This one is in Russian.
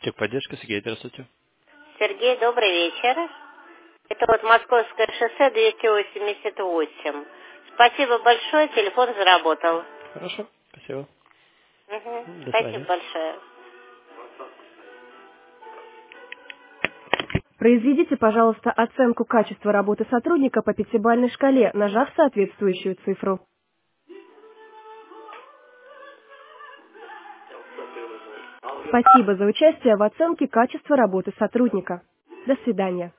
Техподдержка, Сергей, здравствуйте. Сергей, добрый вечер. Это вот Московское шоссе 288. Спасибо большое, телефон заработал. Хорошо, спасибо. До Спасибо свидания. большое. Произведите, пожалуйста, оценку качества работы сотрудника по пятибалльной шкале, нажав соответствующую цифру. Спасибо за участие в оценке качества работы сотрудника. До свидания.